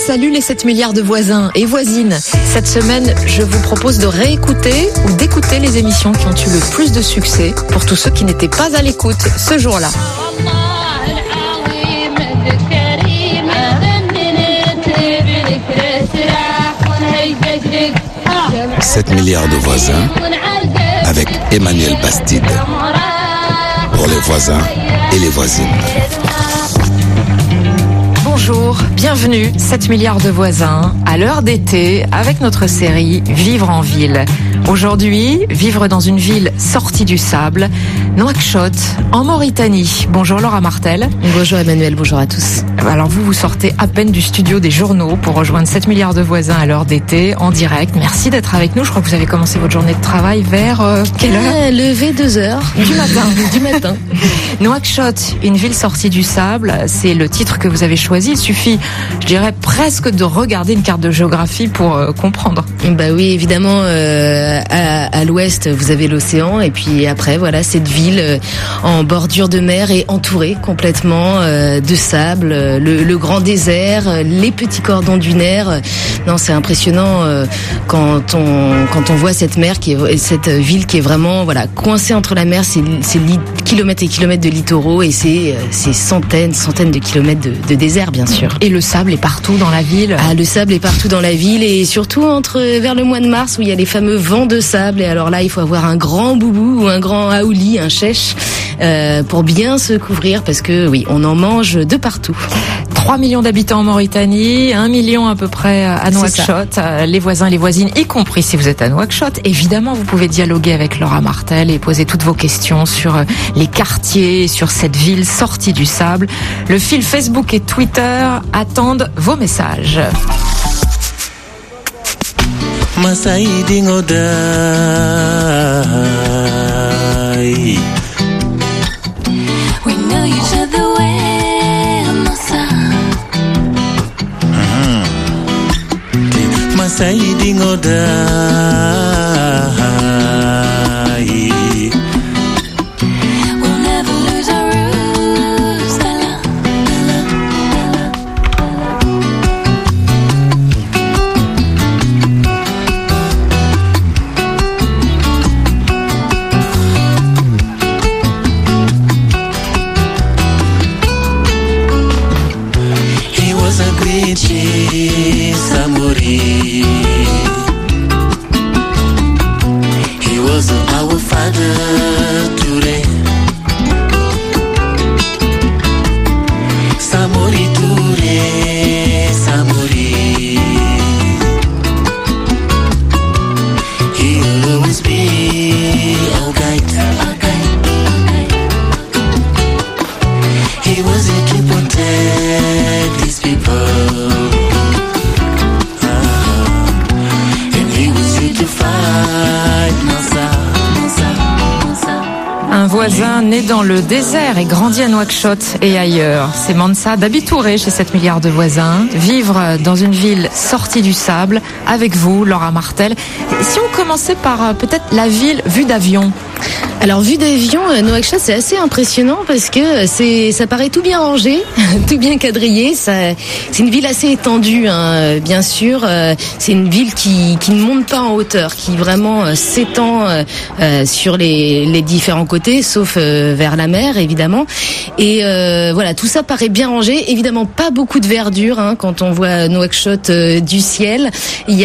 Salut les 7 milliards de voisins et voisines. Cette semaine, je vous propose de réécouter ou d'écouter les émissions qui ont eu le plus de succès pour tous ceux qui n'étaient pas à l'écoute ce jour-là. 7 milliards de voisins avec Emmanuel Bastide. Pour les voisins et les voisines. Bonjour, bienvenue, 7 milliards de voisins, à l'heure d'été, avec notre série Vivre en ville. Aujourd'hui, vivre dans une ville sortie du sable, Nouakchott, en Mauritanie. Bonjour Laura Martel. Bonjour Emmanuel, bonjour à tous. Alors vous sortez à peine du studio des journaux pour rejoindre 7 milliards de voisins à l'heure d'été, en direct. Merci d'être avec nous. Je crois que vous avez commencé votre journée de travail vers quelle heure ? Levé 2h. Du matin. Nouakchott, une ville sortie du sable, c'est le titre que vous avez choisi. Il suffit, je dirais, presque de regarder une carte de géographie pour comprendre. Bah oui, évidemment, à l'ouest, vous avez l'océan, et puis après, voilà, cette ville en bordure de mer est entourée complètement de sable, le grand désert, les petits cordons dunaires. Non, c'est impressionnant quand on voit cette mer cette ville qui est vraiment, voilà, coincée entre la mer, c'est kilomètres et kilomètres de littoraux, et c'est centaines de kilomètres de désert, bien sûr. Et le sable est partout dans la ville. Ah, le sable est partout dans la ville, et surtout vers le mois de mars où il y a les fameux vents de sable. Et alors là, il faut avoir un grand boubou ou un grand haouli, un chèche, pour bien se couvrir, parce que oui, on en mange de partout. 3 millions d'habitants en Mauritanie, 1 million à peu près à Nouakchott. Les voisins, les voisines, y compris si vous êtes à Nouakchott. Évidemment, vous pouvez dialoguer avec Laura Martel et poser toutes vos questions sur les quartiers, sur cette ville sortie du sable. Le fil Facebook et Twitter attendent vos messages. Né dans le désert et grandi à Nouakchott et ailleurs. C'est Mansa d'Abitouré chez 7 milliards de voisins. Vivre dans une ville sortie du sable avec vous, Laura Martel. Si on commençait par peut-être la ville vue d'avion. Alors, vue d'avion, Nouakchott, c'est assez impressionnant parce que ça paraît tout bien rangé, tout bien quadrillé. C'est une ville assez étendue, hein, bien sûr. C'est une ville qui ne monte pas en hauteur, qui vraiment s'étend sur les différents côtés, sauf vers la mer, évidemment. Et voilà, tout ça paraît bien rangé. Évidemment, pas beaucoup de verdure, hein, quand on voit Nouakchott du ciel. Il y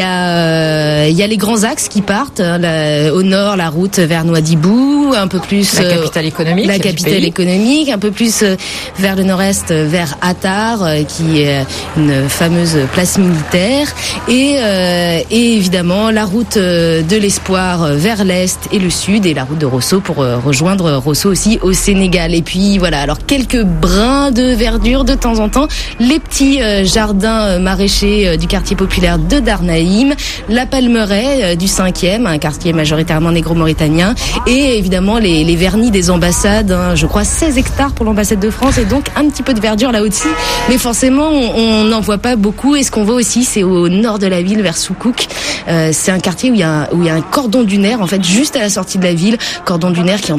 a les grands axes qui partent, hein, au nord, la route vers Nouadhibou, un peu plus la capitale économique, un peu plus vers le nord-est, vers Attar, qui est une fameuse place militaire, et évidemment la route de l'Espoir vers l'est et le sud, et la route de Rosso pour rejoindre Rosso aussi au Sénégal. Et puis voilà, alors quelques brins de verdure de temps en temps, les petits jardins maraîchers du quartier populaire de Darnaïm, la Palmeraie du 5e, un quartier majoritairement négro-mauritanien, et évidemment les vernis des ambassades, hein, je crois 16 hectares pour l'ambassade de France, et donc un petit peu de verdure là aussi, mais forcément on n'en voit pas beaucoup. Et ce qu'on voit aussi, c'est au nord de la ville, vers Soukouk. C'est un quartier où il y a un cordon dunaire, en fait, juste à la sortie de la ville, cordon dunaire qui est en train de se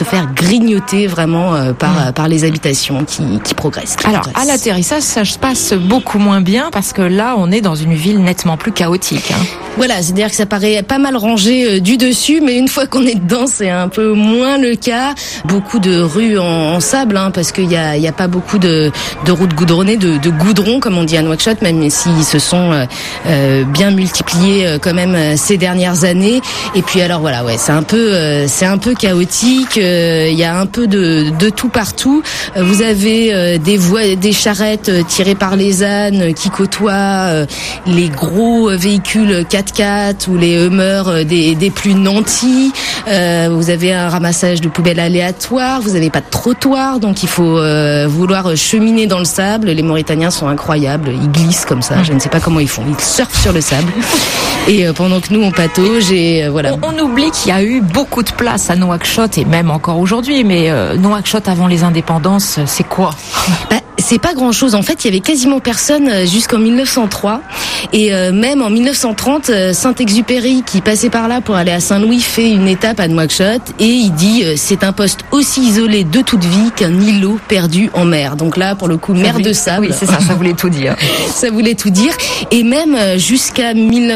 faire grignoter vraiment par les habitations qui progressent. Alors, à l'atterrissage, ça se passe beaucoup moins bien parce que là, on est dans une ville nettement plus chaotique. Voilà, c'est-à-dire que ça paraît pas mal rangé du dessus, mais une fois qu'on est dedans, c'est un peu moins le cas. Beaucoup de rues en sable, parce qu'il y a pas beaucoup de routes goudronnées, de goudron, comme on dit à Nouakchott, même s'ils se sont bien multipliés quand même ces dernières années. Et puis alors voilà, c'est un peu chaotique. Il y a un peu de tout partout. Vous avez des charrettes tirées par les ânes qui côtoient les gros véhicules 4x4 ou les Hummers des plus nantis. Vous avez un ramassage de poubelles aléatoire. Vous n'avez pas de trottoir, donc il faut vouloir cheminer dans le sable. Les Mauritaniens sont incroyables. Ils glissent comme ça. Je ne sais pas comment ils font. Ils surfent sur le sable. Et pendant que nous on patauge et voilà. On oublie qu'il y a eu beaucoup de place à Nouakchott et même encore aujourd'hui. Mais Nouakchott avant les indépendances, c'est quoi? C'est pas grand-chose. En fait, il y avait quasiment personne jusqu'en 1903. Et même en 1930, Saint-Exupéry, qui passait par là pour aller à Saint-Louis, fait une étape à Nouakchott. Et il dit, c'est un poste aussi isolé de toute vie qu'un îlot perdu en mer. Donc là, pour le coup, mer de sable. Oui, c'est ça, ça voulait tout dire. Ça voulait tout dire. Et même jusqu'à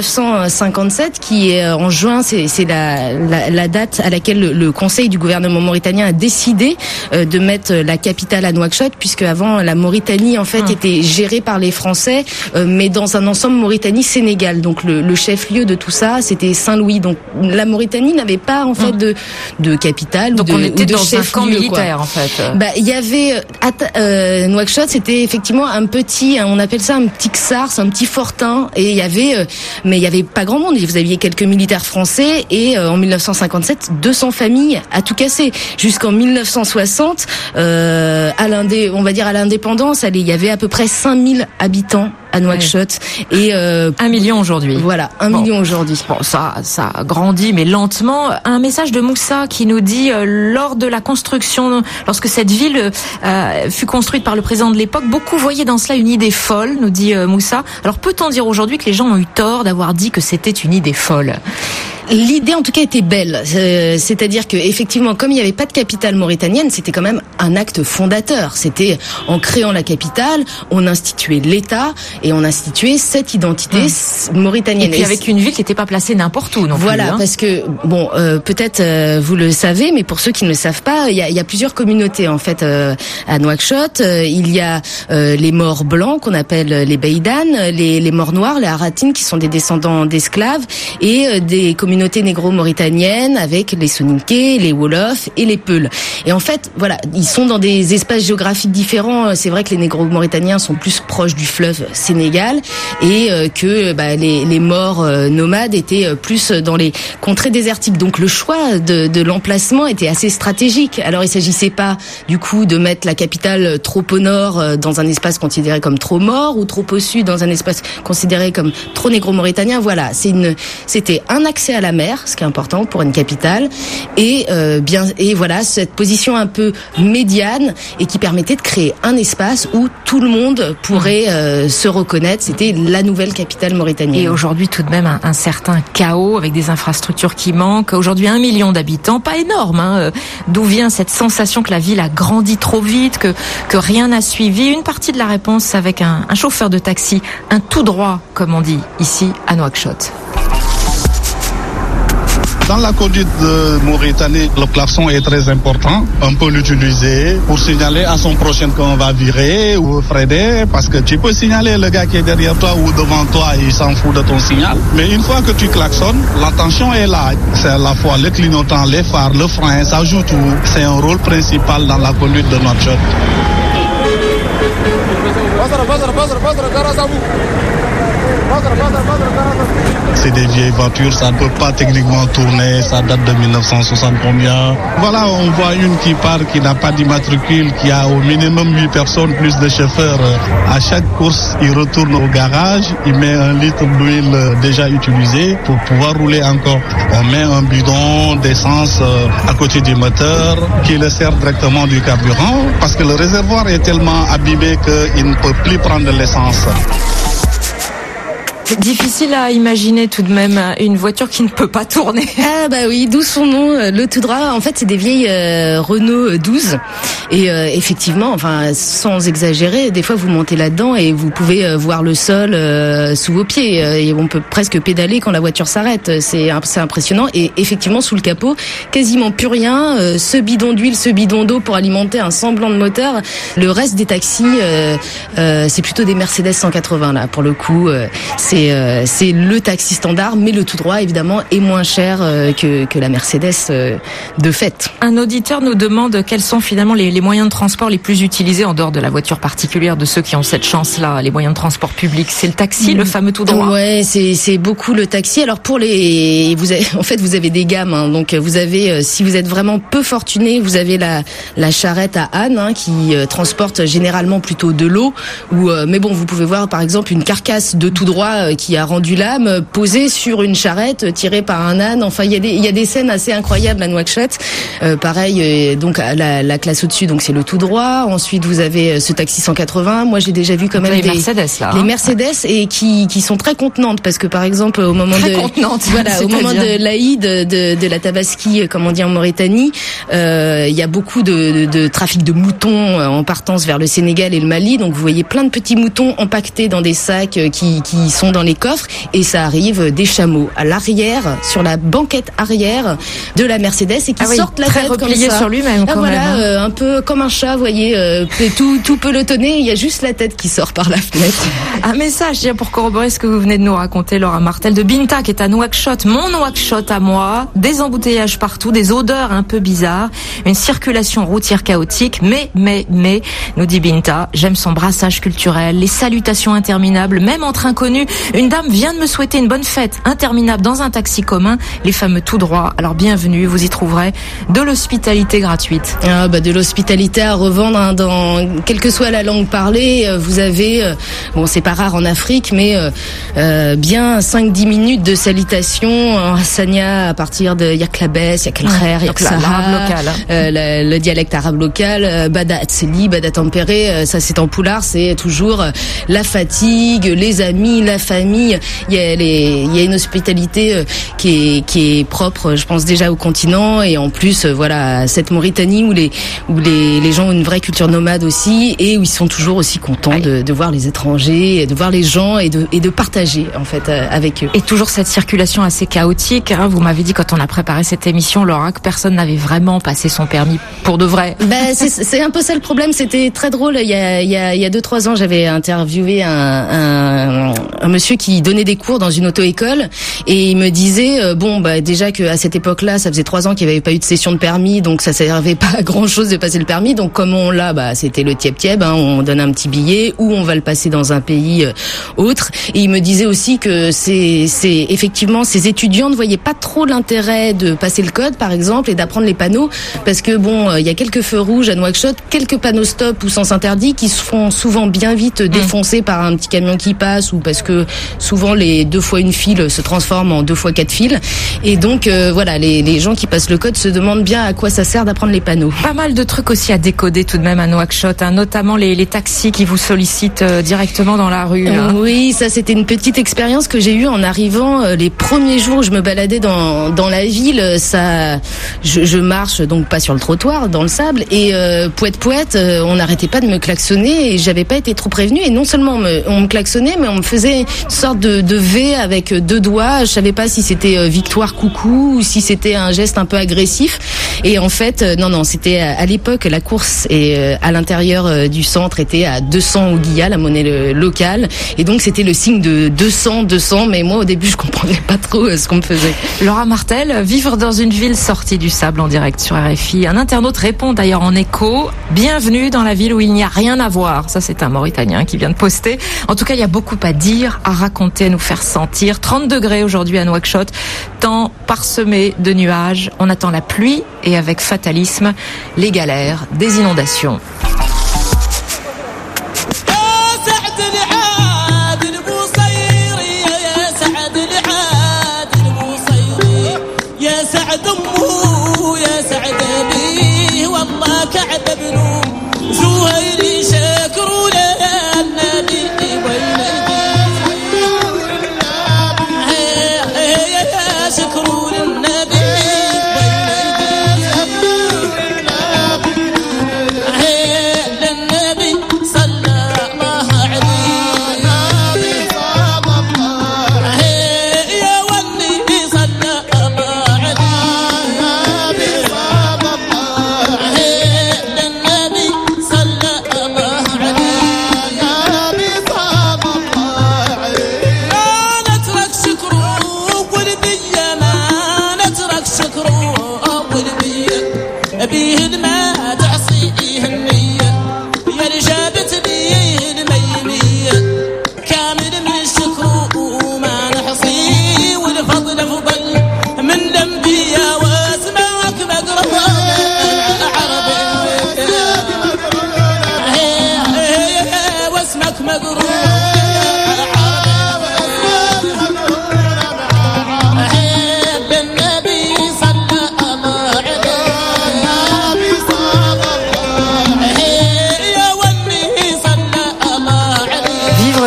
1957, qui est en juin, c'est la date à laquelle le Conseil du gouvernement mauritanien a décidé de mettre la capitale à Nouakchott, puisque avant la Mauritanie en fait était gérée par les Français, mais dans un ensemble Mauritanie-Sénégal. Donc le chef-lieu de tout ça, c'était Saint-Louis. Donc la Mauritanie n'avait pas en fait de capitale. Donc ou de, on était ou de dans un camp militaire en fait. Il y avait Nouakchott, c'était effectivement un petit, on appelle ça un petit Ksars, un petit fortin, et il y avait, mais il y avait pas grand monde. Vous aviez quelques militaires français et en 1957, 200 familles à tout casser. Jusqu'en 1960, on va dire à l'indépendance, il y avait à peu près 5000 habitants à Nouakchott et 1 million aujourd'hui. Voilà, 1 million aujourd'hui. Bon, ça grandit mais lentement. Un message de Moussa qui nous dit lors de la construction, lorsque cette ville fut construite par le président de l'époque, beaucoup voyaient dans cela une idée folle, nous dit Moussa. Alors peut-on dire aujourd'hui que les gens ont eu tort d'avoir dit que c'était une idée folle? L'idée, en tout cas, était belle. C'est-à-dire que, effectivement, comme il n'y avait pas de capitale mauritanienne, c'était quand même un acte fondateur. C'était, en créant la capitale, on instituait l'État et on instituait cette identité mauritanienne. Et puis avec une ville qui n'était pas placée n'importe où, non plus. Voilà, parce que, bon, peut-être vous le savez, mais pour ceux qui ne le savent pas, il y a plusieurs communautés, en fait, à Nouakchott. Il y a les Maures blancs, qu'on appelle les Beïdanes, les Maures noirs, les Haratines, qui sont des descendants d'esclaves, et des communautés négro-mauritaniennes avec les Soninké, les Wolofs et les Peuls. Et en fait, voilà, ils sont dans des espaces géographiques différents. C'est vrai que les négro-mauritaniens sont plus proches du fleuve Sénégal et que les Maures nomades étaient plus dans les contrées désertiques. Donc le choix de l'emplacement était assez stratégique. Alors il s'agissait pas du coup de mettre la capitale trop au nord dans un espace considéré comme trop mort ou trop au sud dans un espace considéré comme trop négro-mauritanien. Voilà, c'était un accès à la mer, ce qui est important pour une capitale, et voilà cette position un peu médiane et qui permettait de créer un espace où tout le monde pourrait se reconnaître. C'était la nouvelle capitale mauritanienne. Et aujourd'hui tout de même un certain chaos avec des infrastructures qui manquent. Aujourd'hui 1 million d'habitants, pas énorme. D'où vient cette sensation que la ville a grandi trop vite, que rien n'a suivi? Une partie de la réponse avec un chauffeur de taxi, un tout droit comme on dit ici à Nouakchott. Dans la conduite de Mauritanie, le klaxon est très important. On peut l'utiliser pour signaler à son prochain qu'on va virer ou freiner, parce que tu peux signaler le gars qui est derrière toi ou devant toi, il s'en fout de ton signal. Mais une fois que tu klaxonnes, l'attention est là. C'est à la fois le clignotant, les phares, le frein, ça joue tout. C'est un rôle principal dans la conduite de Nouakchott. C'est des vieilles voitures, ça ne peut pas techniquement tourner, ça date de 1960 combien. Voilà, on voit une qui part, qui n'a pas d'immatricule, qui a au minimum 8 personnes plus de chauffeurs. À chaque course, il retourne au garage, il met 1 litre d'huile déjà utilisée pour pouvoir rouler encore. On met un bidon d'essence à côté du moteur qui le sert directement du carburant parce que le réservoir est tellement abîmé qu'il ne peut plus prendre l'essence. C'est difficile à imaginer tout de même une voiture qui ne peut pas tourner. Ah bah oui, d'où son nom, le tout droit. En fait, c'est des vieilles Renault 12. Et effectivement, enfin, sans exagérer, des fois vous montez là-dedans et vous pouvez voir le sol sous vos pieds. Et on peut presque pédaler quand la voiture s'arrête. C'est impressionnant. Et effectivement, sous le capot, quasiment plus rien. Ce bidon d'huile, ce bidon d'eau pour alimenter un semblant de moteur. Le reste des taxis, c'est plutôt des Mercedes 180 là. Pour le coup, c'est le taxi standard, mais le tout droit évidemment est moins cher que la Mercedes de fait. Un auditeur nous demande quels sont finalement les moyens de transport les plus utilisés en dehors de la voiture particulière de ceux qui ont cette chance-là, les moyens de transport public. C'est le taxi, le fameux tout droit. Ouais, c'est beaucoup le taxi. Alors pour vous avez des gammes. Hein. Donc vous avez, si vous êtes vraiment peu fortuné, vous avez la charrette à âne qui transporte généralement plutôt de l'eau. Mais bon, vous pouvez voir par exemple une carcasse de tout droit qui a rendu l'âme posée sur une charrette tirée par un âne. Enfin, il y a des scènes assez incroyables à Nouakchott. Pareil, donc la classe au-dessus, donc c'est le tout droit. Ensuite, vous avez ce taxi 180. Moi, j'ai déjà vu quand même les Mercedes là. Les Mercedes et qui sont très contenantes parce que par exemple au moment de l'Aïd de la Tabaski, comme on dit en Mauritanie, il y a beaucoup de trafic de moutons en partance vers le Sénégal et le Mali. Donc vous voyez plein de petits moutons empaquetés dans des sacs qui sont dans les coffres et ça arrive des chameaux à l'arrière, sur la banquette arrière de la Mercedes et qui sortent la tête comme ça. Sur lui-même. Un peu comme un chat, vous voyez, tout pelotonné, il y a juste la tête qui sort par la fenêtre. Un message pour corroborer ce que vous venez de nous raconter, Laura Martel, de Binta qui est à Nouakchott, mon Nouakchott à moi, des embouteillages partout, des odeurs un peu bizarres, une circulation routière chaotique, mais, nous dit Binta, j'aime son brassage culturel, les salutations interminables, même entre inconnus. Une dame vient de me souhaiter une bonne fête interminable dans un taxi commun, les fameux tout droits. Alors bienvenue, vous y trouverez de l'hospitalité gratuite. De l'hospitalité à revendre dans quelle que soit la langue parlée. Vous avez, c'est pas rare en Afrique, mais bien 5-10 minutes de salutations en hassania à partir de Yaklabès, Yakelkher, Yaksahar, le dialecte arabe local, Bada Atseli, Bada Tempéré, ça c'est en poulard, c'est toujours la fatigue, les amis, la famille. Il y a une hospitalité qui est propre, je pense déjà au continent et en plus cette Mauritanie où les gens ont une vraie culture nomade aussi et où ils sont toujours aussi contents de voir les étrangers, de voir les gens et de partager en fait avec eux. Et toujours cette circulation assez chaotique. Vous m'avez dit quand on a préparé cette émission, Laura, que personne n'avait vraiment passé son permis pour de vrai. C'est un peu ça le problème. C'était très drôle. Il y a 2-3 ans, j'avais interviewé un monsieur qui donnait des cours dans une auto-école et il me disait déjà que à cette époque-là, ça faisait 3 ans qu'il n'y avait pas eu de session de permis, donc ça servait pas à grand-chose de passer le permis. Donc comme on l'a, c'était le tiep-tiep. On donne un petit billet ou on va le passer dans un pays autre. Et il me disait aussi que c'est effectivement ces étudiants ne voyaient pas trop l'intérêt de passer le code, par exemple, et d'apprendre les panneaux, parce que il y a quelques feux rouges à Nouakchott, quelques panneaux stop ou sens interdit qui se font souvent bien vite défoncer par un petit camion qui passe ou parce que souvent les 2 fois une file se transforment en 2 fois 4 files. Et donc les gens qui passent le code se demandent bien à quoi ça sert d'apprendre les panneaux. Pas mal de trucs aussi à décoder tout de même à Nouakchott, notamment les taxis qui vous sollicitent directement dans la rue. Oui, ça c'était une petite expérience que j'ai eue en arrivant. Les premiers jours où je me baladais dans la ville, je marche donc pas sur le trottoir, dans le sable, et poète, on n'arrêtait pas de me klaxonner et j'avais pas été trop prévenue. Et non seulement on me klaxonnait, mais on me faisait une sorte de V avec 2 doigts. Je savais pas si c'était victoire coucou ou si c'était un geste un peu agressif. Et en fait, non, c'était à l'époque la course et à l'intérieur du centre était à 200 ouguiyas, la monnaie locale. Et donc c'était le signe de 200, mais moi au début je comprenais pas trop ce qu'on me faisait. Laura Martel, vivre dans une ville sortie du sable en direct sur RFI. Un internaute répond d'ailleurs en écho, bienvenue dans la ville où il n'y a rien à voir. Ça c'est un Mauritanien qui vient de poster. En tout cas il y a beaucoup à dire, à raconter, à nous faire sentir. 30 degrés aujourd'hui à Nouakchott, temps parsemé de nuages. On attend la pluie et avec fatalisme, les galères des inondations.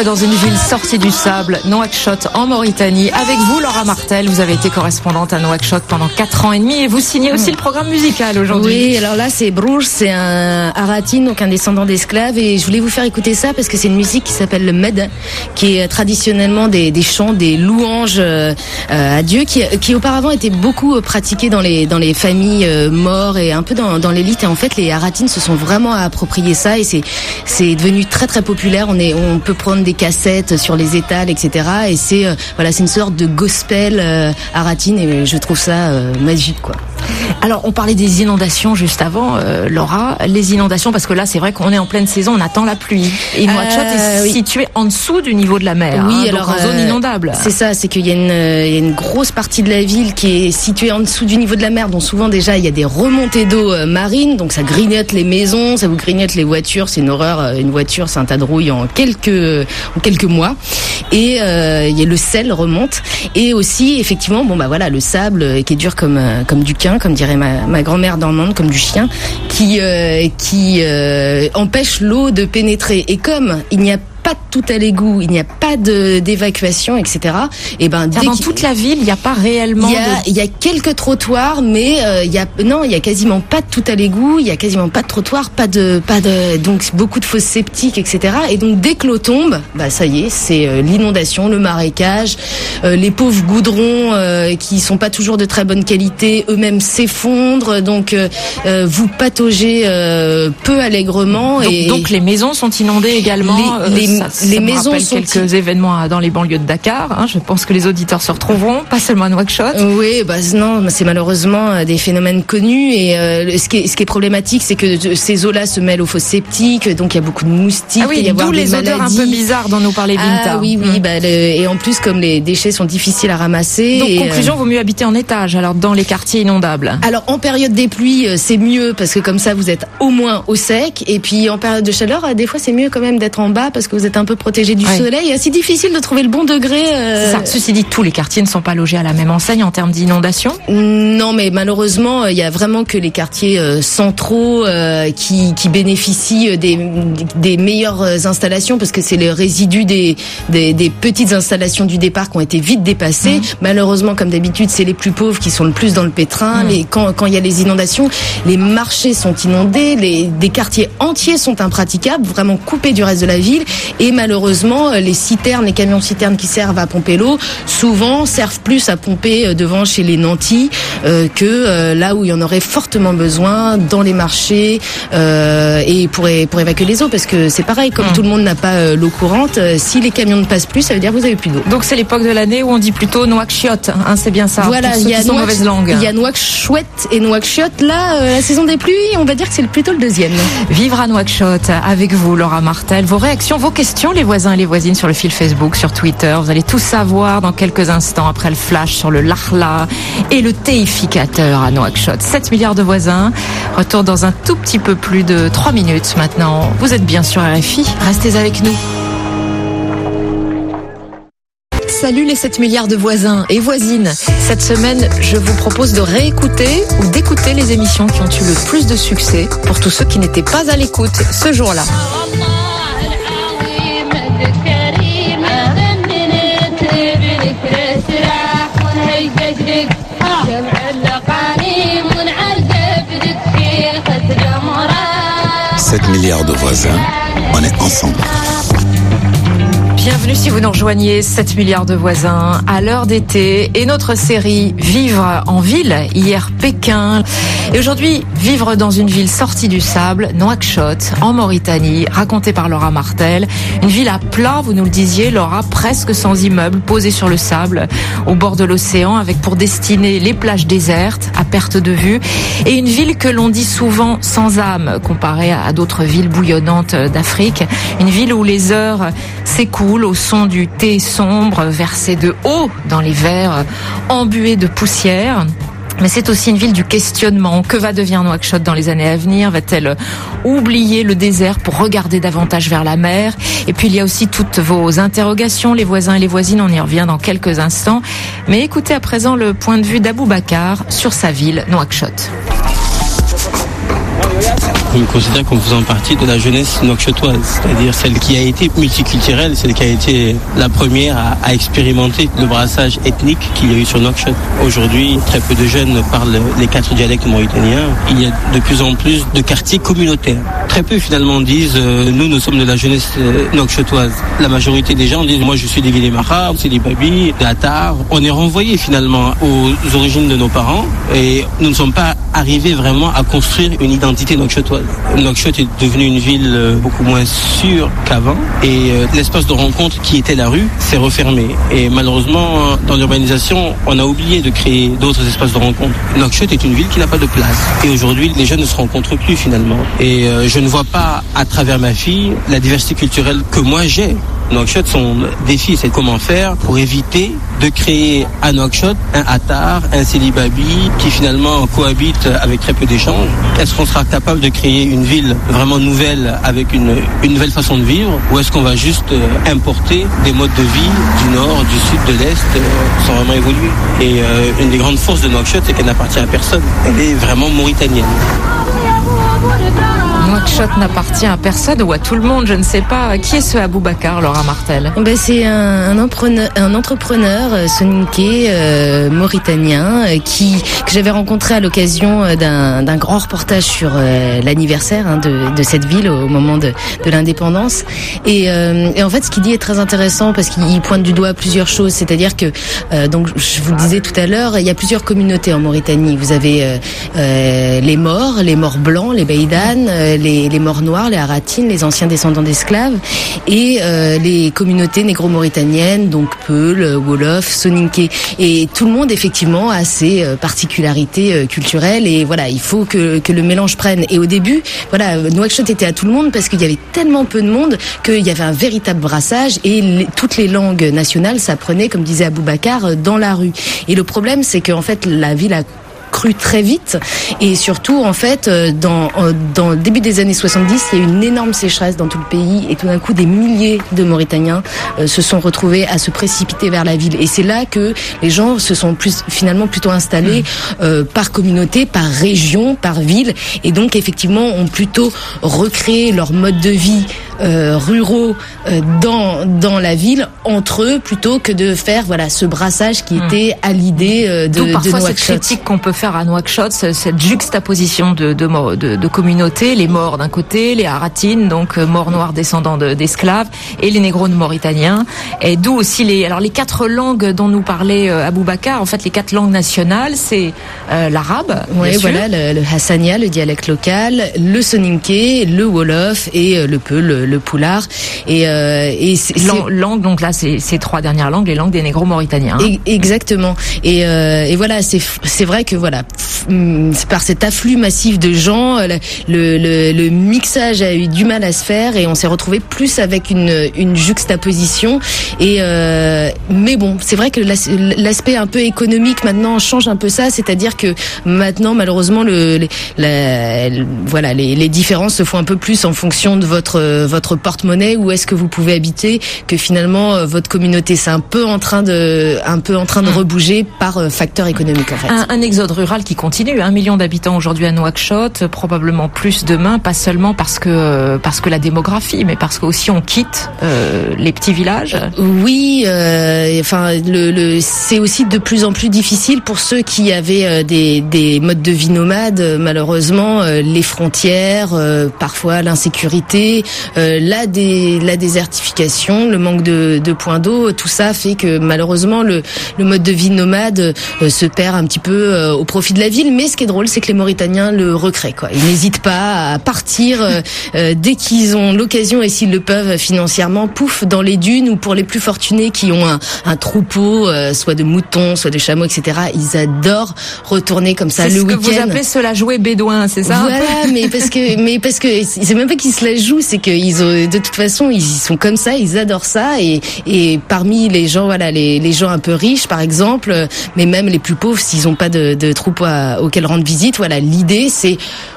dans une ville sortie du sable, Nouakchott en Mauritanie. Avec vous, Laura Martel, vous avez été correspondante à Nouakchott pendant 4 ans et demi et vous signez aussi le programme musical aujourd'hui. Oui, alors là c'est Brouj, c'est un Haratine, donc un descendant d'esclaves, et je voulais vous faire écouter ça parce que c'est une musique qui s'appelle le Med, qui est traditionnellement des chants, des louanges à Dieu, qui auparavant était beaucoup pratiquée dans les familles mortes et un peu dans l'élite, et en fait les Haratines se sont vraiment appropriés ça, et c'est devenu très très populaire. On peut prendre des cassettes sur les étals, etc. Et c'est une sorte de gospel haratine, et je trouve ça magique, quoi. Alors, on parlait des inondations juste avant, Laura. Les inondations, parce que là, c'est vrai qu'on est en pleine saison, on attend la pluie. Et Nouakchott est situé en dessous du niveau de la mer. Oui, alors en zone inondable. C'est ça, c'est qu'il y a une grosse partie de la ville qui est située en dessous du niveau de la mer, donc souvent déjà il y a des remontées d'eau marines, donc ça grignote les maisons, ça vous grignote les voitures, c'est une horreur. Une voiture, c'est un tas de rouille en quelques mois. Et le sel remonte, et aussi effectivement le sable qui est dur comme du quin, comme dirait ma grand-mère normande, comme du chien, qui empêche l'eau de pénétrer. Et comme il n'y a pas tout à l'égout, il n'y a pas d'évacuation, etc. Et dans toute la ville, il n'y a pas réellement. Il y a quelques trottoirs, mais il y a quasiment pas de tout à l'égout, il y a quasiment pas de trottoir, donc beaucoup de fosses septiques, etc. Et donc dès que l'eau tombe, ça y est, c'est l'inondation, le marécage, les pauvres goudrons qui sont pas toujours de très bonne qualité, eux-mêmes s'effondrent, donc vous pataugez peu allègrement. Donc les maisons sont inondées également. Les maisons sont quelques événements dans les banlieues de Dakar. Je pense que les auditeurs se retrouveront, pas seulement à Nouakchott. Oui, non, c'est malheureusement des phénomènes connus, et ce qui est problématique, c'est que ces eaux-là se mêlent aux fosses septiques, donc il y a beaucoup de moustiques. Ah oui, il y a d'où les odeurs un peu bizarres dont nous parlait Binta. Ah oui, et en plus comme les déchets sont difficiles à ramasser. Donc conclusion, vaut mieux habiter en étage, alors dans les quartiers inondables. Alors en période des pluies, c'est mieux parce que comme ça vous êtes au moins au sec, et puis en période de chaleur, des fois c'est mieux quand même d'être en bas parce que vous êtes un peu protégé du soleil. C'est difficile de trouver le bon degré. Ceci dit, tous les quartiers ne sont pas logés à la même enseigne en termes d'inondation. Non, mais malheureusement, il y a vraiment que les quartiers centraux qui bénéficient des meilleures installations, parce que c'est les résidus des petites installations du départ qui ont été vite dépassées. Malheureusement, comme d'habitude, c'est les plus pauvres qui sont le plus dans le pétrin. Quand il y a les inondations, les marchés sont inondés, des quartiers entiers sont impraticables, vraiment coupés du reste de la ville. Et malheureusement, les camions-citernes qui servent à pomper l'eau, souvent servent plus à pomper devant chez les nantis que là où il y en aurait fortement besoin, dans les marchés, et pour évacuer les eaux, parce que c'est pareil, comme tout le monde n'a pas l'eau courante, si les camions ne passent plus, ça veut dire que vous avez plus d'eau. Donc c'est l'époque de l'année où on dit plutôt Nouakchott, c'est bien ça. Voilà, il y a mauvaise langue. Il y a Nouakchott et Nouakchott. Là, la saison des pluies, on va dire que c'est plutôt le deuxième. Vivre à Nouakchott avec vous, Laura Martel. Vos réactions, vos questions, les voisins et les voisines sur le fil Facebook, sur Twitter. Vous allez tout savoir dans quelques instants après le flash sur le Lahla et le théificateur à Nouakchott. 7 milliards de voisins. Retour dans un tout petit peu plus de 3 minutes maintenant. Vous êtes bien sur RFI. Restez avec nous. Salut les 7 milliards de voisins et voisines. Cette semaine, je vous propose de réécouter ou d'écouter les émissions qui ont eu le plus de succès pour tous ceux qui n'étaient pas à l'écoute ce jour-là. « 7 milliards de voisins, on est ensemble. » Bienvenue si vous nous rejoignez, 7 milliards de voisins à l'heure d'été et notre série Vivre en ville, hier Pékin. Et aujourd'hui, vivre dans une ville sortie du sable, Nouakchott, en Mauritanie, racontée par Laura Martel. Une ville à plat, vous nous le disiez, Laura, presque sans immeubles, posée sur le sable, au bord de l'océan, avec pour destinée les plages désertes, à perte de vue. Et une ville que l'on dit souvent sans âme, comparée à d'autres villes bouillonnantes d'Afrique. Une ville où les heures s'écoulent au son du thé sombre versé de haut dans les verres embués de poussière. Mais c'est aussi une ville du questionnement. Que va devenir Nouakchott dans les années à venir? Va-t-elle oublier le désert pour regarder davantage vers la mer? Et puis il y a aussi toutes vos interrogations, les voisins et les voisines, on y revient dans quelques instants. Mais écoutez à présent le point de vue d'Aboubacar sur sa ville, Nouakchott. je me considère comme faisant partie de la jeunesse nouakchotoise, c'est-à-dire celle qui a été multiculturelle, celle qui a été la première à expérimenter le brassage ethnique qu'il y a eu sur Nouakchott. Aujourd'hui, très peu de jeunes parlent les 4 dialectes mauritaniens. Il y a de plus en plus de quartiers communautaires. Très peu finalement disent nous sommes de la jeunesse nouakchotoise. La majorité des gens disent moi je suis des Guinémara, c'est des Babi, des Attar. On est renvoyé finalement aux origines de nos parents et nous ne sommes pas arrivés vraiment à construire une identité nouakchotoise. Nouakchott est devenue une ville beaucoup moins sûre qu'avant et l'espace de rencontre qui était la rue s'est refermé. Et malheureusement, dans l'urbanisation, on a oublié de créer d'autres espaces de rencontre. Nouakchott est une ville qui n'a pas de place. Et aujourd'hui, les jeunes ne se rencontrent plus finalement. Et je ne vois pas à travers ma fille la diversité culturelle que moi j'ai. Nouakchott, son défi, c'est comment faire pour éviter de créer à Nouakchott un Attar, un Célibabi qui finalement cohabite avec très peu d'échanges. Est-ce qu'on sera capable de créer une ville vraiment nouvelle avec une nouvelle façon de vivre ou est-ce qu'on va juste importer des modes de vie du nord, du sud, de l'est sans vraiment évoluer? Et une des grandes forces de Nouakchott, c'est qu'elle n'appartient à personne. Elle est vraiment mauritanienne. Nouakchott n'appartient à personne ou à tout le monde, je ne sais pas. Qui est ce Aboubacar, Laura Martel? C'est un entrepreneur soninké mauritanien que j'avais rencontré à l'occasion d'un grand reportage sur l'anniversaire de cette ville au moment de l'indépendance. Et en fait, ce qu'il dit est très intéressant parce qu'il pointe du doigt plusieurs choses. C'est-à-dire que, donc, je vous le disais tout à l'heure, il y a plusieurs communautés en Mauritanie. Vous avez les morts blancs, les Baïdanes, les morts noirs, les Haratines, les anciens descendants d'esclaves, et les communautés négro-mauritaniennes, donc Peul, Wolof, Soninké. Et tout le monde, effectivement, a ses particularités culturelles. Et voilà, il faut que le mélange prenne. Et au début, voilà, Nouakchott était à tout le monde parce qu'il y avait tellement peu de monde qu'il y avait un véritable brassage et toutes les langues nationales s'apprenaient, comme disait Aboubacar, dans la rue. Et le problème, c'est qu'en fait, la ville a cru très vite et surtout en fait dans le début des années 70 il y a eu une énorme sécheresse dans tout le pays et tout d'un coup des milliers de Mauritaniens se sont retrouvés à se précipiter vers la ville et c'est là que les gens se sont finalement plutôt installés par communauté, par région, par ville et donc effectivement ont plutôt recréé leur mode de vie ruraux dans la ville entre eux plutôt que de faire ce brassage qui était à l'idée de parfois Nouakchott. Cette critique qu'on peut faire à Nouakchott, cette juxtaposition de communautés, les morts d'un côté, les Haratines, donc morts noirs descendants d'esclaves, et les négros mauritaniens, et d'où aussi les 4 langues dont nous parlait Aboubacar. En fait, les 4 langues nationales, c'est l'arabe, oui, voilà, le hassania, le dialecte local, le soninké, le wolof et le peul, le poulard. Et langue, donc là, c'est ces 3 dernières langues, les langues des négros mauritaniens. Hein. Exactement. Et voilà, c'est vrai que voilà, par cet afflux massif de gens, le mixage a eu du mal à se faire et on s'est retrouvé plus avec une juxtaposition. Mais bon, c'est vrai que l'aspect un peu économique maintenant change un peu ça, c'est-à-dire que maintenant malheureusement les différences se font un peu plus en fonction de votre porte-monnaie, où est-ce que vous pouvez habiter, que finalement votre communauté c'est un peu en train de rebouger par facteur économique en fait. Un exode rural qui continue, 1 million d'habitants aujourd'hui à Nouakchott, probablement plus demain, pas seulement parce que la démographie, mais parce qu'aussi on quitte les petits villages. Oui, c'est aussi de plus en plus difficile pour ceux qui avaient des modes de vie nomades. Malheureusement, les frontières, parfois l'insécurité, la désertification, le manque de points d'eau, tout ça fait que malheureusement le mode de vie nomade se perd un petit peu au profit de la ville. Mais ce qui est drôle, c'est que les Mauritaniens le recréent, quoi. Ils n'hésitent pas à partir dès qu'ils ont l'occasion et s'ils le peuvent financièrement, pouf, dans les dunes, ou pour les plus fortunés qui ont un troupeau, soit de moutons, soit de chameaux, etc. Ils adorent retourner comme ça le week-end. C'est ce que vous appelez cela jouer bédouin, c'est ça? Voilà, mais parce que c'est même pas qu'ils se la jouent, c'est qu'ils ont, de toute façon, ils sont comme ça, ils adorent ça, et parmi les gens, voilà, les gens un peu riches, par exemple, mais même les plus pauvres, s'ils ont pas de troupeau auquel rendre visite, voilà, l'idée c'est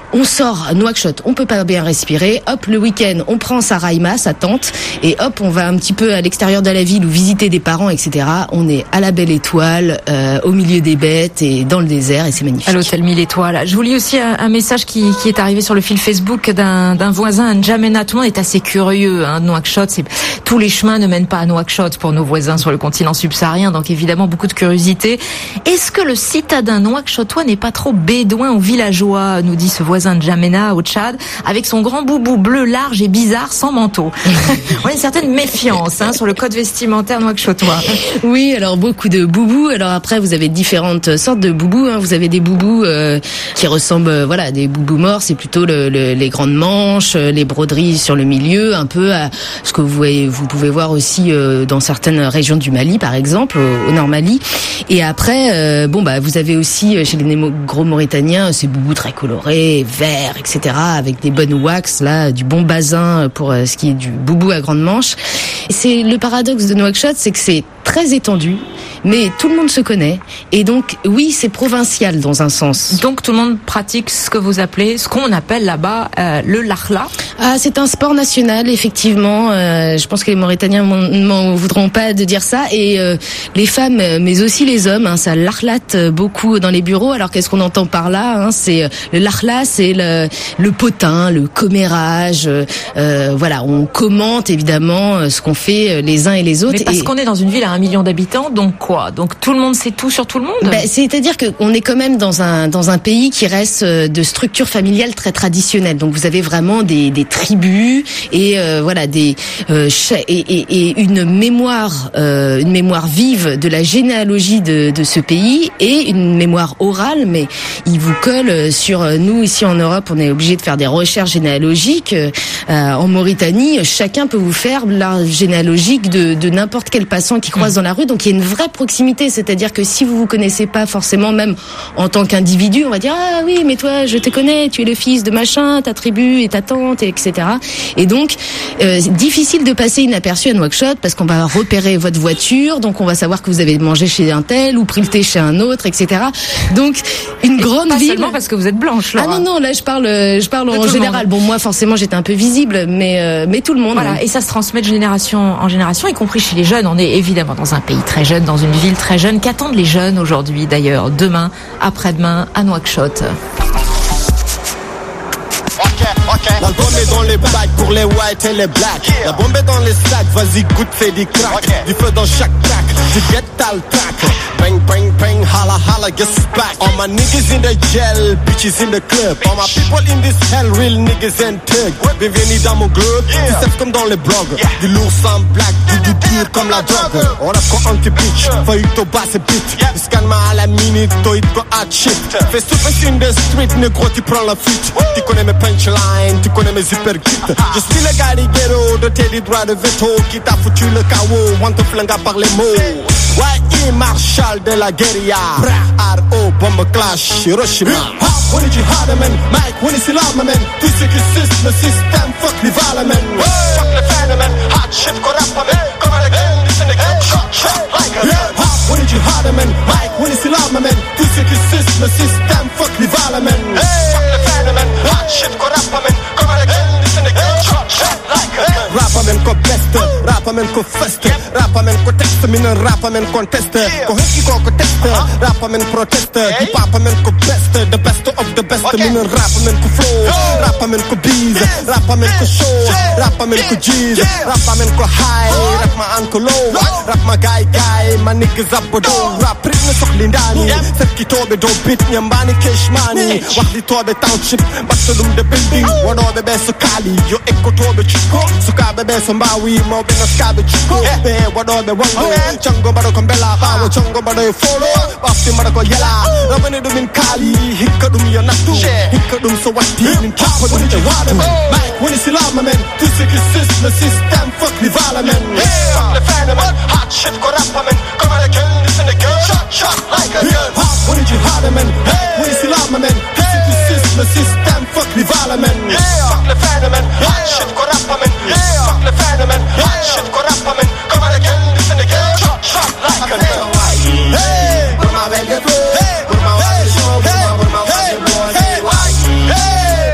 on sort à Nouakchott, on peut pas bien respirer. Hop, le week-end, on prend sa raïma, sa tente, et hop, on va un petit peu à l'extérieur de la ville ou visiter des parents, etc. On est à la Belle Étoile, au milieu des bêtes et dans le désert, et c'est magnifique. À l'hôtel 1000 étoiles. Je vous lis aussi un message qui est arrivé sur le fil Facebook d'un voisin, N'Djamena. Tout le monde est assez curieux, de Nouakchott. Tous les chemins ne mènent pas à Nouakchott pour nos voisins sur le continent subsaharien, donc évidemment beaucoup de curiosité. Est-ce que le citadin nouakchottois n'est pas trop bédouin ou villageois, nous dit ce voisin de N'Djamena au Tchad, avec son grand boubou bleu large et bizarre sans manteau. On a une certaine méfiance sur le code vestimentaire nouakchottois. Oui, alors beaucoup de boubous. Alors après, vous avez différentes sortes de boubous. Vous avez des boubous qui ressemblent, à des boubous morts. C'est plutôt les grandes manches, les broderies sur le milieu, un peu à ce que vous pouvez voir aussi dans certaines régions du Mali, par exemple, au Nord Mali. Et après, vous avez aussi chez les Négro-Mauritaniens ces boubous très colorés, verts, etc., avec des bonnes wax, là, du bon basin pour ce qui est du boubou à grande manche. Et c'est le paradoxe de Nouakchott, c'est que c'est très étendu, mais tout le monde se connaît, et donc oui, c'est provincial dans un sens. Donc tout le monde pratique ce qu'on appelle là-bas le lakhla. Ah, c'est un sport national, effectivement. Je pense que les Mauritaniens m'en voudront pas de dire ça, et les femmes, mais aussi les hommes, ça lakhlate beaucoup dans les bureaux. Alors qu'est-ce qu'on entend par là, c'est le lakhla, c'est le potin, le commérage. On commente évidemment ce qu'on fait les uns et les autres. Mais parce qu'on est dans une ville à 1 million d'habitants, donc quoi? Donc tout le monde sait tout sur tout le monde? C'est-à-dire qu'on est quand même dans un pays qui reste de structure familiale très traditionnelle. Donc vous avez vraiment des tribus et une mémoire vive de la généalogie de ce pays, et une mémoire orale, mais il vous colle sur nous ici en Europe, on est obligé de faire des recherches généalogiques. En Mauritanie, chacun peut vous faire l'arbre généalogique de n'importe quel passant qui croise dans la rue. Donc il y a une vraie proximité, c'est-à-dire que si vous connaissez pas forcément, même en tant qu'individu, on va dire ah oui, mais toi je te connais, tu es le fils de machin, ta tribu et ta tante, etc. Et donc difficile de passer inaperçu à Nouakchott, parce qu'on va repérer votre voiture, donc on va savoir que vous avez mangé chez un tel ou pris le thé chez un autre, etc. Donc une grande ville. Pas seulement parce que vous êtes blanche, Laura. Ah non, là je parle en général. Bon, moi forcément j'étais un peu visible, mais tout le monde. Voilà, et ça se transmet de génération en génération, y compris chez les jeunes. On est évidemment dans un pays très jeune, dans une ville très jeune. Qu'attendent les jeunes aujourd'hui, d'ailleurs, demain, après-demain, à Nouakchott? La bombe est dans les bacs pour les whites et les blacks. La bombe est dans les sacs, vas-y goûte, fais des cracks. Du feu dans chaque track, tu get tal track. Bang, bang, bang, holla, holla, guess who's back? All my niggas in the jail, bitches in the club. All my people in this hell, real niggas and thug. Bienvenue dans mon club, tu sais comme dans les blogs. Du lourd sans black, du dur comme la drogue. On a quoi anti-bitch, feuille bas c'est bitch. Scan-moi à la minute, toi it go hot shit. Fais super in the street, négro tu prends la fuite. Tu connais mes punchlines, tu connais mes hyper kits. Je suis le gars des ghettos, de tes droits de veto. Qui t'a foutu le chaos, on te flingue par les mots. Y.I. Marshall de la guérilla. R.O. bombe clash, Hiroshima. On est jihad, man. Mike, on est silab, man. Tout ce qui existe, le système, fuck les valeurs, man. Fuck les phénomènes, hot shit, qu'on rappe, man. Comme à la gang, listen to gang, shot, like a man. On est jihad, man. Mike, on est silab, man. Tout ce qui existe, le système, fuck les valeurs, man. Fuck les phénomènes, hot shit, qu'on rappe, man. Comme à la gang, listen to gang, shot, like a man. Rappamen ko best, rappamen ko first, rappamen ko test, minen rappamen contest, ko hekki ko test, rappamen protest, hip hoppamen ko best, the best of the best, minen rappamen ko flow, rappamen ko bees, rappamen ko show, rappamen ko G's, rappamen ko high, rap ma an ko low, rap ma guy, ma niggas up do, rap rit na sok lindani, set ki tobe do bit nyambani cash money, wax di tobe township, batulum de building, wanobe be so kali, yo ekko tobe chiko, sukabe be so mbawi, mo be na skabe chiko, be wanobe wango, chango bado kombela, bawo chango bado yo follow, bafti mada ko yela, rabane dum in kali, hikka dum yo natu, hikka dum so wati, min chapa dum je wada, Mike, when it's ilama man, tout ce qui existe, le système, fuck les valeurs, man, fuck les phénomènes, hot shit, ko rappa, man, comme à la gueule, listen to girl, shot, like a girl, when it's jihad, man, when it's ilama man, tout ce qui existe, le système, fuck les valeurs, man, fuck les phénomènes, hot shit, ko rappa, man, fuck les phénomènes, hot shit, ko rappa, man, comme à la gueule, listen to girl, shot, like a girl, hey, pour ma belle de flow, pour ma belle de show, pour ma belle de boy, hey,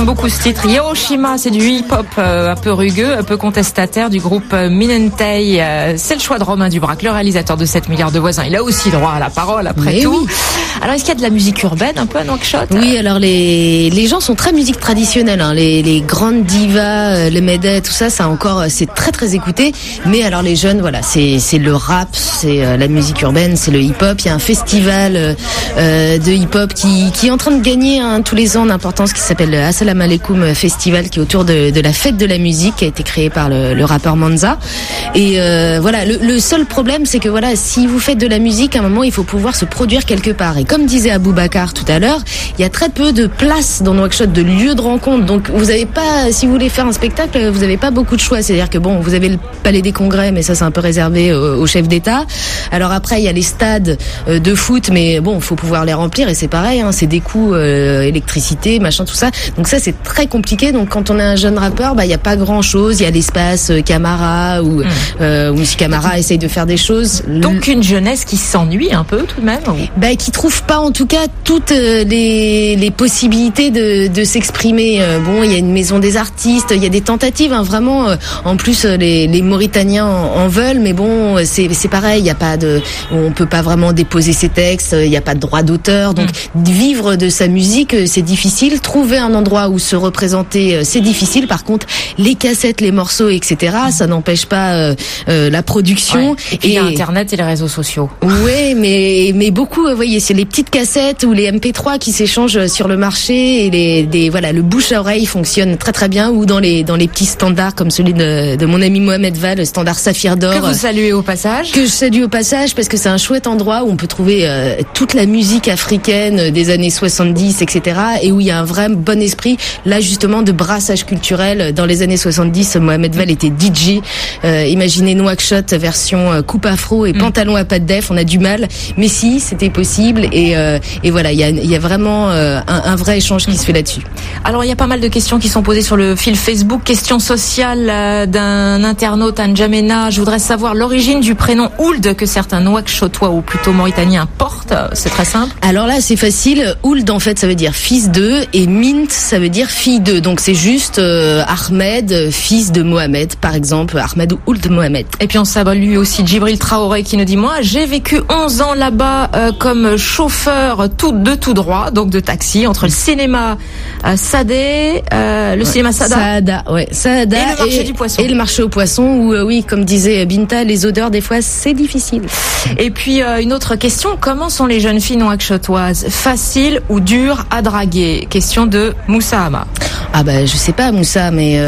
beaucoup ce titre. Hiroshima, c'est du hip-hop un peu rugueux, un peu contestataire du groupe Minentei. C'est le choix de Romain Dubrac, le réalisateur de 7 milliards de voisins. Il a aussi droit à la parole après tout. Oui. Alors, est-ce qu'il y a de la musique urbaine un peu à Nouakchott? Oui, alors les gens sont très musique traditionnelle. Hein. Les grandes divas, les Médès, tout ça, c'est très très écouté. Mais alors les jeunes, voilà, c'est le rap, c'est la musique urbaine, c'est le hip-hop. Il y a un festival de hip-hop qui est en train de gagner tous les ans d'importance, qui s'appelle le Assalamu Alaikum Festival, qui est autour de la fête de la musique, qui a été créé par le rappeur Manza. Et voilà, le seul problème, c'est que voilà, si vous faites de la musique, à un moment, il faut pouvoir se produire quelque part. Et comme disait Aboubacar tout à l'heure, il y a très peu de places dans Nouakchott, de lieux de rencontre. Donc vous avez pas, si vous voulez faire un spectacle, vous avez pas beaucoup de choix. C'est-à-dire que bon, vous avez le Palais des Congrès, mais ça c'est un peu réservé aux chefs d'État. Alors après, il y a les stades de foot, mais bon, faut pouvoir les remplir, et c'est pareil, hein, c'est des coûts, électricité, machin, tout ça. Donc ça, c'est très compliqué. Donc quand on est un jeune rappeur, il y a pas grand-chose. Il y a l'espace Camara où Musique Camara essaye de faire des choses. Donc une jeunesse qui s'ennuie un peu tout de même. Qui trouve pas en tout cas toutes les possibilités de s'exprimer. Bon, il y a une maison des artistes, il y a des tentatives, hein, vraiment. En plus, les Mauritaniens en veulent, mais bon, c'est pareil. Il y a pas on peut pas vraiment déposer ses textes. Il y a pas de droit d'auteur. Donc vivre de sa musique, c'est difficile. Trouver un endroit où se représenter, c'est difficile. Par contre, les cassettes, les morceaux, etc., ça n'empêche pas la production. Ouais. Et puis il y a Internet et les réseaux sociaux. Oui, mais beaucoup, vous voyez, c'est les petites cassettes ou les MP3 qui s'échangent sur le marché, et voilà, le bouche à oreille fonctionne très très bien, ou dans les petits standards comme celui de mon ami Mohamed Val, le standard Saphir d'Or. Que vous saluez au passage. Que je salue au passage, parce que c'est un chouette endroit où on peut trouver toute la musique africaine des années 70, etc., et où il y a un vrai bon esprit, là justement, de brassage culturel. Dans les années 70, Mohamed Val était DJ. Imaginez Nouakchott version coupe afro et pantalon à pas de def, on a du mal, mais si, c'était possible, et voilà, il y a vraiment un vrai échange qui se fait là-dessus. Alors il y a pas mal de questions qui sont posées sur le fil Facebook. Question sociale d'un internaute, N'Djamena. Je voudrais savoir l'origine du prénom Ould que certains Nouakchottois, ou plutôt Mauritaniens, portent. C'est très simple. Alors là, c'est facile. Ould, en fait, ça veut dire fils de, et Mint, ça veut dire fille de. Donc c'est juste Ahmed, fils de Mohamed, par exemple, Ahmed ou Ould Mohamed. Et puis on salue aussi Djibril Traoré qui nous dit: moi, j'ai vécu 11 ans là-bas comme chauffeur de tout droit, donc de taxi, entre le cinéma Sadé, cinéma Saada, Saada, et le marché du poisson. Et le marché au poisson, où oui, comme disait Binta, les odeurs des fois c'est difficile. Et puis une autre question: comment sont les jeunes filles nouakchottoises? Facile ou dur à draguer? Question de Moussa Hama. Ah je sais pas, Moussa, mais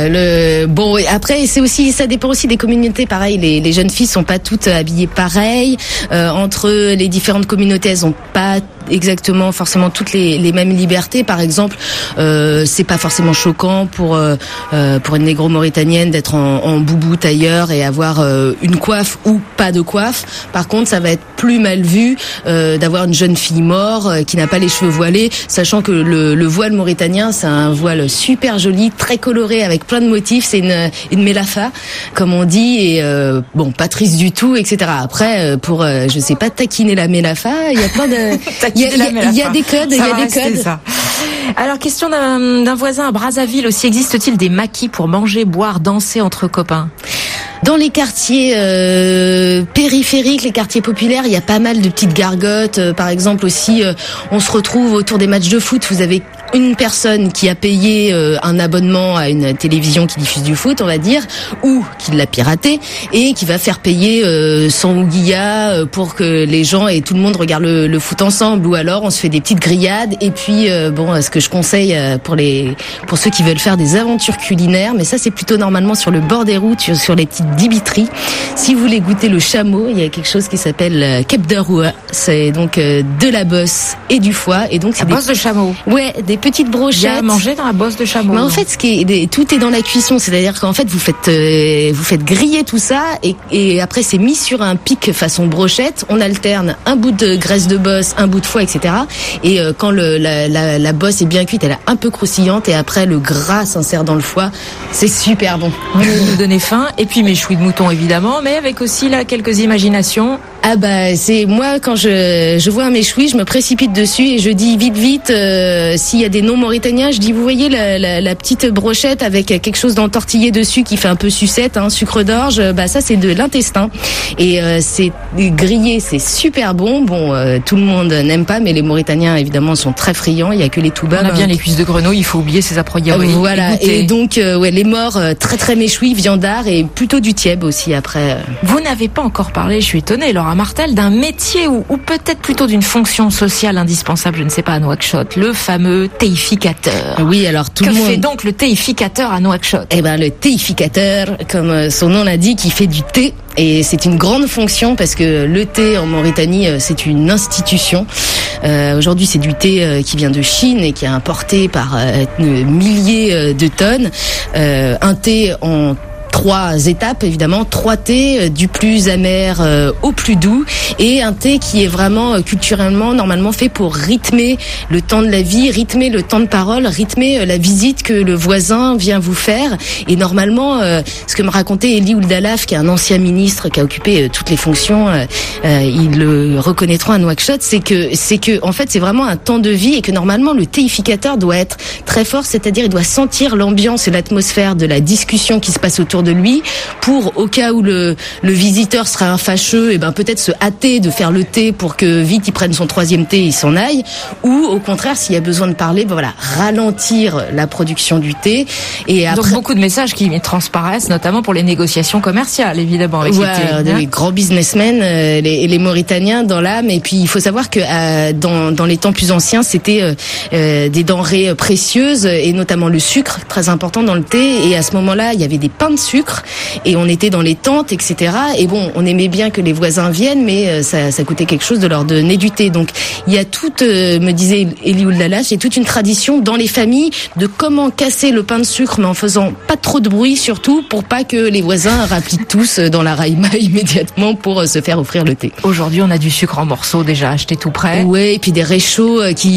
bon, après ça dépend aussi des communautés. Pareil, les jeunes filles sont pas toutes habillées pareil. Entre les différentes communautés, elles ont pas exactement forcément toutes les mêmes libertés. Par exemple, c'est pas forcément choquant pour une négro-mauritanienne d'être en boubou tailleur et avoir une coiffe ou pas de coiffe. Par contre, ça va être plus mal vu d'avoir une jeune fille mort qui n'a pas les cheveux voilés, sachant que le voile mauritanien, c'est un voile super joli, très coloré, avec plein de motifs. C'est une mélafa, comme on dit, et bon, pas triste du tout, etc. Après, pour je sais pas, taquiner la mélafa, il y a plein de il y a des codes, Ça. Alors, question d'un voisin à Brazzaville aussi: existe-t-il des maquis pour manger, boire, danser entre copains? Dans les quartiers périphériques, les quartiers populaires, il y a pas mal de petites gargotes. Par exemple aussi, on se retrouve autour des matchs de foot. Vous avez une personne qui a payé un abonnement à une télévision qui diffuse du foot, on va dire, ou qui l'a piraté, et qui va faire payer son ouguilla pour que les gens et tout le monde regardent le foot ensemble. Ou alors on se fait des petites grillades. Et puis ce que je conseille pour ceux qui veulent faire des aventures culinaires, mais ça c'est plutôt normalement sur le bord des routes, sur les petites dibiteries. Si vous voulez goûter le chameau, il y a quelque chose qui s'appelle kebdaroua. C'est donc de la bosse et du foie, et donc c'est bosse de chameau. Ouais, des petites brochettes. Il y a à manger dans la bosse de chameau. Mais en fait, tout est dans la cuisson. C'est-à-dire qu'en fait, vous faites griller tout ça, et après c'est mis sur un pic façon brochette. On alterne un bout de graisse de bosse, un bout de foie, etc. Et quand la bosse est bien cuite, elle est un peu croustillante, et après le gras s'insère dans le foie. C'est super bon. Vous nous donnez faim. Et puis mes chouilles de mouton évidemment, mais avec aussi là quelques imaginations. Ah bah c'est moi quand je vois un méchoui, je me précipite dessus et je dis vite s'il y a des non mauritaniens, je dis vous voyez la petite brochette avec quelque chose d'entortillé dessus qui fait un peu sucette, sucre d'orge, bah ça c'est de l'intestin et c'est grillé, c'est super bon. Bon, tout le monde n'aime pas, mais les Mauritaniens évidemment sont très friands. Il y a que les toubabs. On a bien les cuisses de grenouille, il faut oublier ces a priori. Voilà. Et donc les morts très méchouis, viandards et plutôt du tièbe aussi après. Vous n'avez pas encore parlé, je suis étonnée, Laura Martel, d'un métier ou peut-être plutôt d'une fonction sociale indispensable, je ne sais pas, à Nouakchott, le fameux théificateur. Oui, alors tout le monde. Que fait donc le théificateur à Nouakchott? Eh ben, le théificateur, comme son nom l'indique, il fait du thé. Et c'est une grande fonction parce que le thé en Mauritanie, c'est une institution. Aujourd'hui, c'est du thé qui vient de Chine et qui est importé par milliers de tonnes. Un thé en 3 étapes, évidemment, 3 thés, du plus amer au plus doux, et un thé qui est vraiment culturellement, normalement fait pour rythmer le temps de la vie, rythmer le temps de parole, rythmer la visite que le voisin vient vous faire. Et normalement, ce que me racontait Elie Ouldalaf, qui est un ancien ministre qui a occupé toutes les fonctions, ils le reconnaîtront à Nouakchott, c'est que en fait, c'est vraiment un temps de vie et que normalement, le théificateur doit être très fort, c'est-à-dire il doit sentir l'ambiance et l'atmosphère de la discussion qui se passe autour de lui, pour au cas où le visiteur serait un fâcheux, et ben peut-être se hâter de faire le thé pour que vite il prenne son 3e thé et il s'en aille, ou au contraire s'il y a besoin de parler, ben voilà, ralentir la production du thé. Et après, donc beaucoup de messages qui transparaissent, notamment pour les négociations commerciales, évidemment. Avec les grands businessmen, les Mauritaniens dans l'âme. Et puis il faut savoir que dans les temps plus anciens, c'était des denrées précieuses et notamment le sucre, très important dans le thé. Et à ce moment-là, il y avait des pains de sucre et on était dans les tentes, etc. Et bon, on aimait bien que les voisins viennent, mais ça coûtait quelque chose de leur donner du thé. Donc il y a toute, me disait Elie Ouldalaf, il y a toute une tradition dans les familles de comment casser le pain de sucre, mais en faisant pas trop de bruit, surtout pour pas que les voisins rappliquent tous dans la raïma immédiatement pour se faire offrir le thé. Aujourd'hui, on a du sucre en morceaux déjà acheté tout prêt. Ouais, et puis des réchauds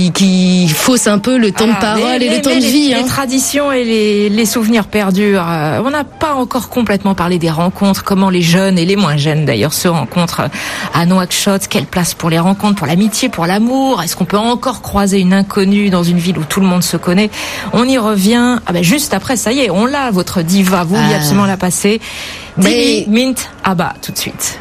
qui faussent un peu le temps de parole et le temps de vie. Les traditions et les souvenirs perdurent. On n'a pas encore complètement parlé des rencontres, comment les jeunes et les moins jeunes d'ailleurs se rencontrent à Nouakchott, quelle place pour les rencontres, pour l'amitié, pour l'amour, est-ce qu'on peut encore croiser une inconnue dans une ville où tout le monde se connaît? On y revient, juste après, ça y est, on l'a, votre diva, vous vouliez absolument la passer. Dibi Mint Abba, tout de suite.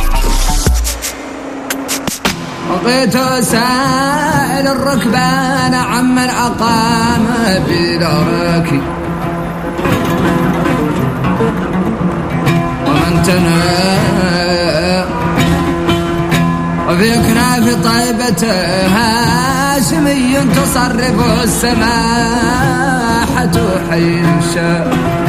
وفي كناف طيبة هاشمي تصرف السماحة حي الشاء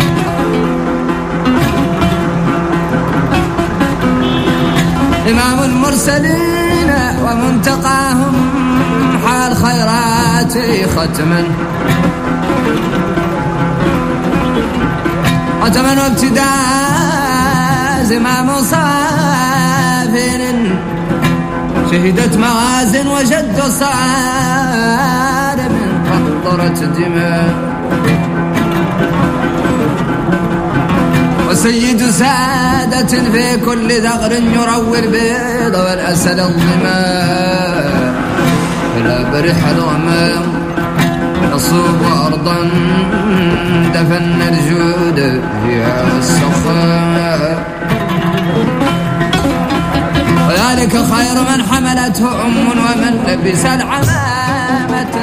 إمام المرسلين ومنتقاهم حال خيرات ختما وابتداء زمام صافر شهدت موازن وجد صارم قطرت دماء وسيد سادة في كل ثغر يروي البيض والأسد الظماء فلا برح الغمام يصوب أرضا دفن الجود فيها السخاء وذلك خير من حملته ومن لبس العمامة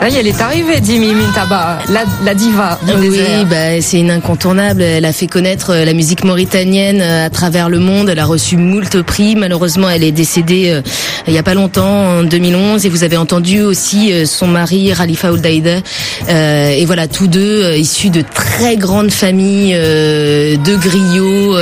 Ça y est, elle est arrivée, Dimi Mintaba, la diva du désert. Oui, c'est une incontournable. Elle a fait connaître la musique mauritanienne à travers le monde. Elle a reçu moult prix. Malheureusement, elle est décédée il y a pas longtemps, en 2011. Et vous avez entendu aussi son mari, Khalifa Ould-Daïda. Et voilà, tous deux issus de très grandes familles de griots.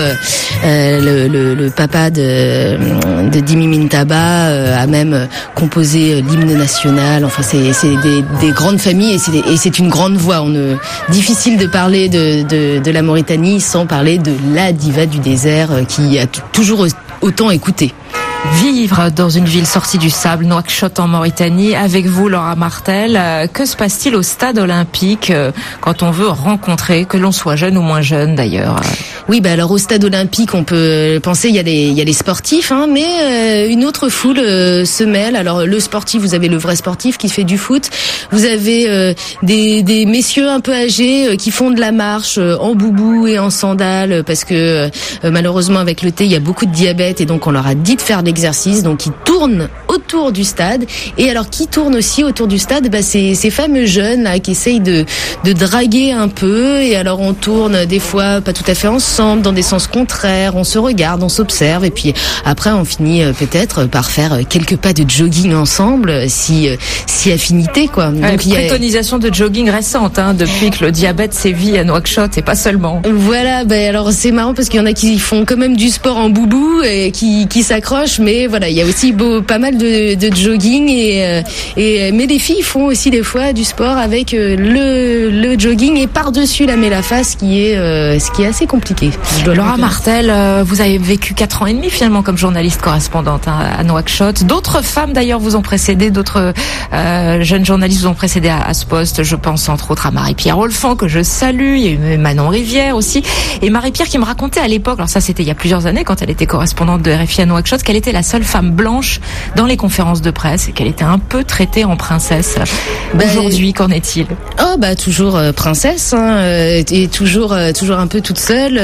Le papa de Dimi Mintaba a même composé l'hymne national. Enfin, c'est des grandes familles et c'est une grande voix. Difficile de parler de la Mauritanie sans parler de la diva du désert qui a toujours autant écouté. Vivre dans une ville sortie du sable, Nouakchott en Mauritanie, avec vous Laura Martel, que se passe-t-il au stade olympique quand on veut rencontrer, que l'on soit jeune ou moins jeune d'ailleurs? Oui, alors au stade olympique, on peut penser il y a les sportifs, mais une autre foule se mêle. Alors le sportif, vous avez le vrai sportif qui fait du foot, vous avez des messieurs un peu âgés qui font de la marche en boubou et en sandales parce que malheureusement avec le thé, il y a beaucoup de diabète et donc on leur a dit de faire de l'exercice, donc ils tournent autour du stade. Et alors qui tourne aussi autour du stade, ces fameux jeunes là qui essayent de draguer un peu, et alors on tourne des fois pas tout à fait ensemble, dans des sens contraires, on se regarde, on s'observe, et puis après on finit peut-être par faire quelques pas de jogging ensemble, si affinité quoi. Donc préconisation de jogging récente depuis que le diabète sévit à Nouakchott et pas seulement. Voilà, alors c'est marrant parce qu'il y en a qui font quand même du sport en boubou et qui s'accrochent, mais voilà, il y a aussi pas mal de jogging mais les filles font aussi des fois du sport avec le jogging et par-dessus la mélafa, ce qui est assez compliqué. Laura Martel, vous avez vécu 4 ans et demi finalement comme journaliste correspondante à Nouakchott. D'autres femmes d'ailleurs vous ont précédé, d'autres jeunes journalistes vous ont précédé à ce poste. Je pense entre autres à Marie-Pierre Olfan que je salue. Il y a eu Manon Rivière aussi. Et Marie-Pierre qui me racontait à l'époque, alors ça c'était il y a plusieurs années quand elle était correspondante de RFI à Nouakchott, qu'elle était la seule femme blanche dans les conférences de presse et qu'elle était un peu traitée en princesse. Aujourd'hui, qu'en est-il? Toujours princesse et toujours un peu toute seule.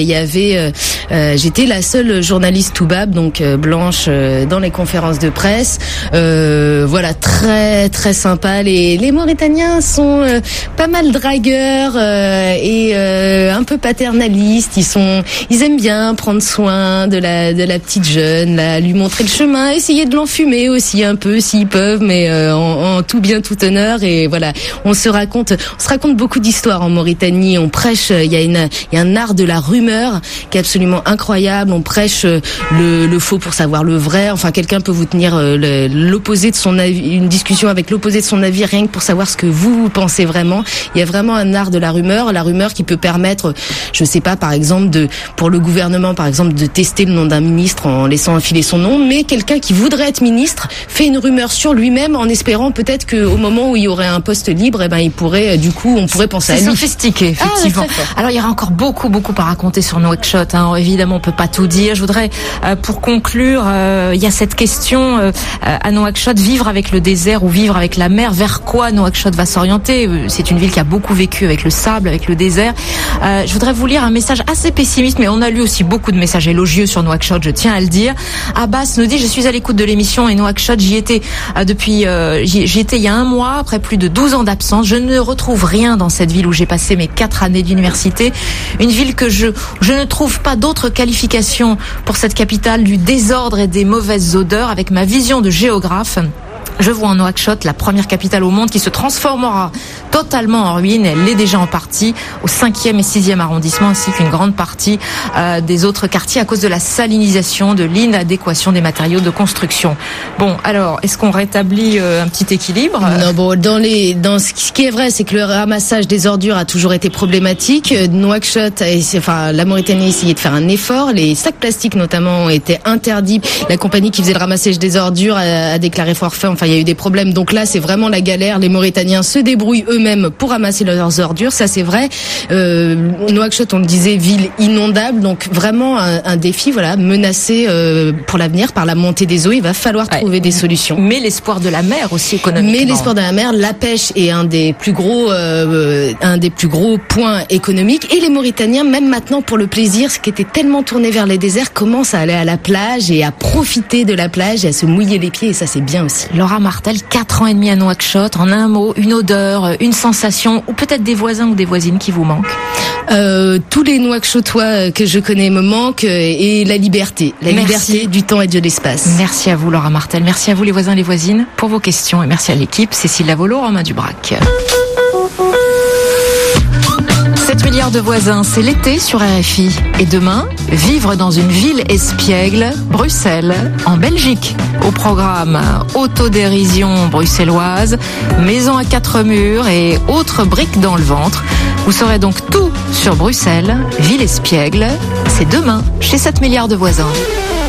J'étais la seule journaliste toubab, donc blanche dans les conférences de presse. Voilà, très très sympa. Les Mauritaniens sont pas mal dragueurs et un peu paternalistes. Ils aiment bien prendre soin de la petite jeune, là, lui montrer le chemin, essayer de l'enfumer aussi un peu s'ils peuvent, mais en tout bien tout honneur. Et voilà, on se raconte beaucoup d'histoires en Mauritanie. On prêche, il y a un art de la rumeur qui est absolument incroyable. On prêche le faux pour savoir le vrai. Enfin, quelqu'un peut vous tenir l'opposé de son avis, une discussion avec l'opposé de son avis, rien que pour savoir ce que vous pensez vraiment. Il y a vraiment un art de la rumeur qui peut permettre, je sais pas, par exemple pour le gouvernement, par exemple, de tester le nom d'un ministre en laissant enfiler son nom, mais quelqu'un qui voudrait être ministre fait une rumeur sur lui-même en espérant peut-être qu'au moment où il y aurait un poste libre, on pourrait penser à lui. C'est sophistiqué, effectivement. Alors il y aura encore beaucoup à raconter sur Nouakchott. Évidemment, on peut pas tout dire. Je voudrais, pour conclure, il y a cette question à Nouakchott, vivre avec le désert ou vivre avec la mer. Vers quoi Nouakchott va s'orienter? C'est une ville qui a beaucoup vécu avec le sable, avec le désert. Je voudrais vous lire un message assez pessimiste, mais on a lu aussi beaucoup de messages élogieux sur Nouakchott, je tiens à le dire. Abbas nous dit: je suis à l'écoute de l'émission et Nouakchott, j'y étais il y a un mois, après plus de 12 ans d'absence. Je ne retrouve rien dans cette ville où j'ai passé mes 4 années d'université. Une ville que je ne trouve pas d'autre qualification pour cette capitale du désordre et des mauvaises odeurs. Avec ma vision de géographe, je vois en Nouakchott la première capitale au monde qui se transformera totalement en ruine. Elle l'est déjà en partie au 5e et 6e arrondissement, ainsi qu'une grande partie des autres quartiers à cause de la salinisation, de l'inadéquation des matériaux de construction. Bon, alors, est-ce qu'on rétablit un petit équilibre? Non, ce qui est vrai, c'est que le ramassage des ordures a toujours été problématique. Nouakchott, la Mauritanie a essayé de faire un effort. Les sacs plastiques, notamment, ont été interdits. La compagnie qui faisait le ramassage des ordures a déclaré forfait. Enfin, il y a eu des problèmes. Donc là, c'est vraiment la galère. Les Mauritaniens se débrouillent eux-mêmes pour ramasser leurs ordures. Ça, c'est vrai. Nouakchott, on le disait, ville inondable. Donc vraiment un défi, menacé pour l'avenir par la montée des eaux. Il va falloir trouver des solutions. Mais l'espoir de la mer aussi économiquement. Mais l'espoir de la mer, la pêche est un des plus gros points économiques. Et les Mauritaniens, même maintenant pour le plaisir, ce qui était tellement tourné vers les déserts, commencent à aller à la plage et à profiter de la plage et à se mouiller les pieds. Et ça, c'est bien aussi. Laura Laura Martel, 4 ans et demi à Nouakchott. En un mot, une odeur, une sensation, ou peut-être des voisins ou des voisines qui vous manquent? Tous les Nouakchottois que je connais me manquent et la liberté. Liberté du temps et de l'espace. Merci à vous Laura Martel, merci à vous les voisins et les voisines pour vos questions et merci à l'équipe. Cécile Lavolo, Romain Dubrac. 7 milliards de voisins, c'est l'été sur RFI. Et demain, vivre dans une ville espiègle, Bruxelles, en Belgique. Au programme, autodérision bruxelloise, maison à 4 murs et autres briques dans le ventre. Vous saurez donc tout sur Bruxelles, ville espiègle. C'est demain, chez 7 milliards de voisins.